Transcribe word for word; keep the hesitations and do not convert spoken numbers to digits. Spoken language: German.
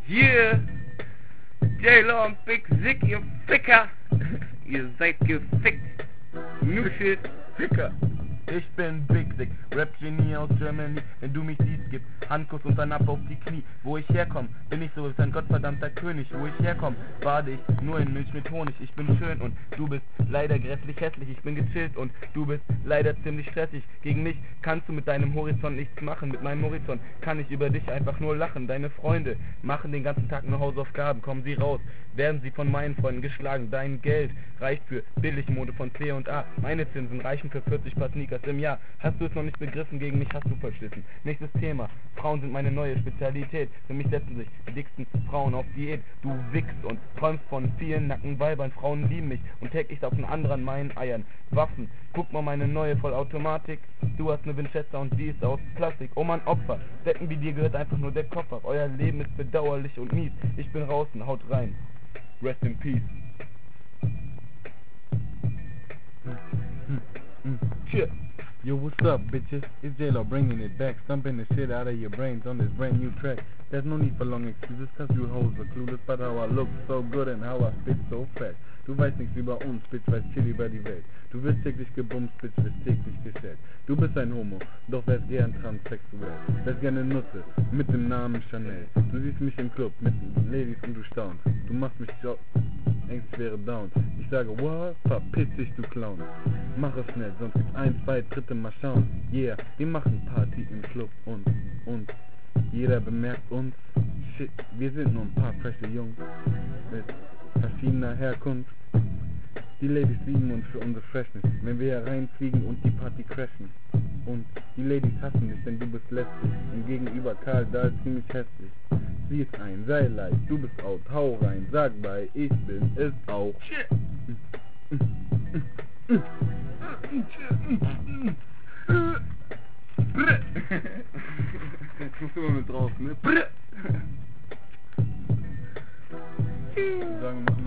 Yeah, J-Lo und Big Sick, ihr Ficker. Ihr seid gefickt. New shit. Ficker. Ich bin Big Sick, Rap-Genie aus Germany. Wenn du mich siehst, gib Handkuss und dann ab auf die Knie. Wo ich herkomm, bin ich so wie ein gottverdammter König. Wo ich herkomm, bade ich nur in Milch mit Honig. Ich bin schön und du bist leider grässlich hässlich. Ich bin gechillt und du bist leider ziemlich stressig. Gegen mich kannst du mit deinem Horizont nichts machen. Mit meinem Horizont kann ich über dich einfach nur lachen. Deine Freunde machen den ganzen Tag nur Hausaufgaben. Kommen sie raus, werden sie von meinen Freunden geschlagen. Dein Geld reicht für Billigmode von C und A. Meine Zinsen reichen für vierzig Paar Sneakers im Jahr. Hast du es noch nicht begriffen, gegen mich hast du verschlissen. Nächstes Thema, Frauen sind meine neue Spezialität. Für mich setzen sich die dicksten Frauen auf Diät. Du wickst und träumst von vielen nackten Weibern. Frauen lieben mich und täglich auf den anderen meinen Eiern. Waffen, guck mal meine neue Vollautomatik. Du hast eine Winchester und die ist aus Plastik. Oh Mann, Opfer, Decken wie dir gehört einfach nur der Kopf ab. Euer Leben ist bedauerlich und mies. Ich bin draußen, haut rein. Rest in peace. Shit. Yo, what's up, bitches? It's J-Lo bringing it back, stumping the shit out of your brains on this brand new track. There's no need for long excuses, cause you hoes are clueless, but how I look so good and how I spit so fast. Du weißt nichts über uns, Bitch, weiß viel über die Welt. Du wirst täglich gebumst, Bitch, wirst täglich gestellt. Du bist ein Homo, doch wärst gern transsexuell. Wärst gerne Nutze, mit dem Namen Chanel. Du siehst mich im Club, mit Ladies und du staunst. Du machst mich so, denkst ich wäre down. Ich sage, what? Verpiss dich, du Clown. Mach es schnell, sonst gibt's ein, zwei, dritte mal schauen. Yeah, wir machen Party im Club und, und jeder bemerkt uns. Shit, wir sind nur ein paar frische Jungs mit verschiedener Herkunft. Die Ladies lieben uns für unsere Freshness, wenn wir hereinfliegen und die Party crashen. Und die Ladies hassen dich, denn du bist lästig und gegenüber Karl Dahl ziemlich hässlich. Sieh es ein, sei leicht, du bist out, hau rein, sag bei, ich bin es auch. Shit. Jetzt musst du immer mit drauf, ne? Sagen,